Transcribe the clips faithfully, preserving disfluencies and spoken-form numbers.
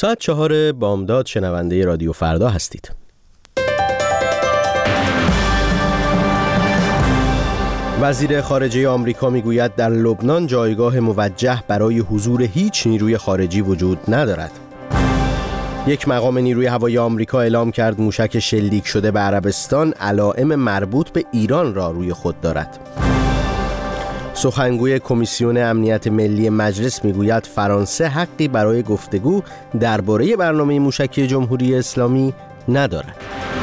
ساعت چهار بامداد شنونده رادیو فردا هستید. وزیر خارجه آمریکا میگوید در لبنان جایگاه موجه برای حضور هیچ نیروی خارجی وجود ندارد. یک مقام نیروی هوایی آمریکا اعلام کرد موشک شلیک شده به عربستان علائم مربوط به ایران را روی خود دارد. سخنگوی کمیسیون امنیت ملی مجلس میگوید فرانسه حقی برای گفتگو درباره برنامه موشکی جمهوری اسلامی ندارد.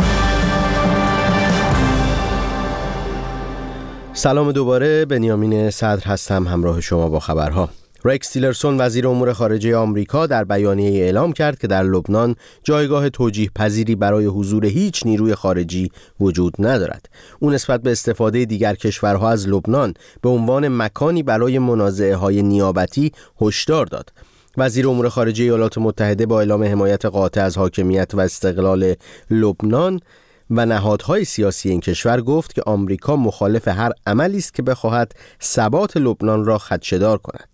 سلام دوباره، بنیامین صدر هستم همراه شما با خبرها. رکس تیلرسون وزیر امور خارجه آمریکا در بیانیه اعلام کرد که در لبنان جایگاه توجیه پذیری برای حضور هیچ نیروی خارجی وجود ندارد. او نسبت به استفاده دیگر کشورها از لبنان به عنوان مکانی برای منازعه‌های نیابتی هشدار داد. وزیر امور خارجه ایالات متحده با اعلام حمایت قاطع از حاکمیت و استقلال لبنان و نهادهای سیاسی این کشور گفت که آمریکا مخالف هر عملی است که بخواهد ثبات لبنان را خدشه‌دار کند.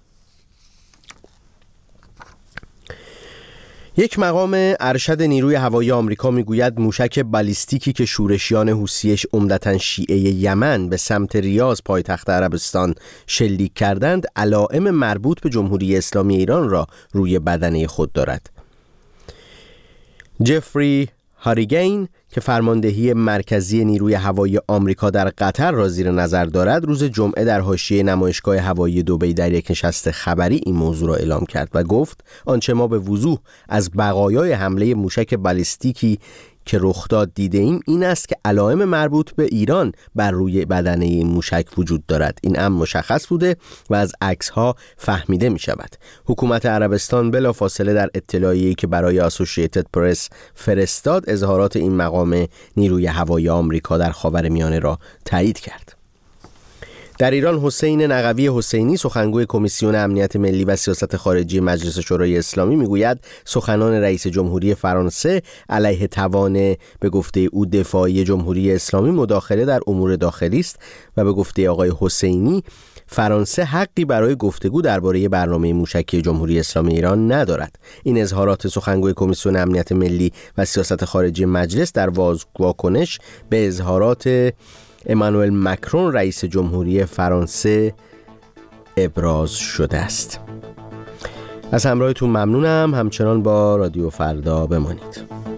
یک مقام ارشد نیروی هوایی آمریکا میگوید موشک بالیستیکی که شورشیان حوثیش عمدتاً شیعه یمن به سمت ریاض پایتخت عربستان شلیک کردند علائم مربوط به جمهوری اسلامی ایران را روی بدنه خود دارد. جفری هاریگین که فرماندهی مرکزی نیروی هوایی آمریکا در قطر را زیر نظر دارد، روز جمعه در حاشیه نمایشگاه هوایی دبی در یک نشست خبری این موضوع را اعلام کرد و گفت آنچه ما به وضوح از بقایای حمله موشک بالیستیکی که رخ داد دیده ایم این است که علائم مربوط به ایران بر روی بدنه این موشک وجود دارد. این امر مشخص بوده و از عکس‌ها فهمیده می شود. حکومت عربستان بلافاصله در اطلاعیه‌ای که برای اسوسییتد پرس فرستاد اظهارات این مقام نیروی هوایی آمریکا در خاورمیانه را تایید کرد. در ایران حسین نقوی حسینی سخنگوی کمیسیون امنیت ملی و سیاست خارجی مجلس شورای اسلامی میگوید سخنان رئیس جمهوری فرانسه علیه توان به گفته او دفاعی جمهوری اسلامی مداخله در امور داخلی است و به گفته آقای حسینی فرانسه حقی برای گفتگو درباره برنامه موشکی جمهوری اسلامی ایران ندارد. این اظهارات سخنگوی کمیسیون امنیت ملی و سیاست خارجی مجلس در واکنش به اظهارات امانوئل مکرون رئیس جمهوری فرانسه ابراز شده است. از همراهتون ممنونم. همچنان با رادیو فردا بمانید.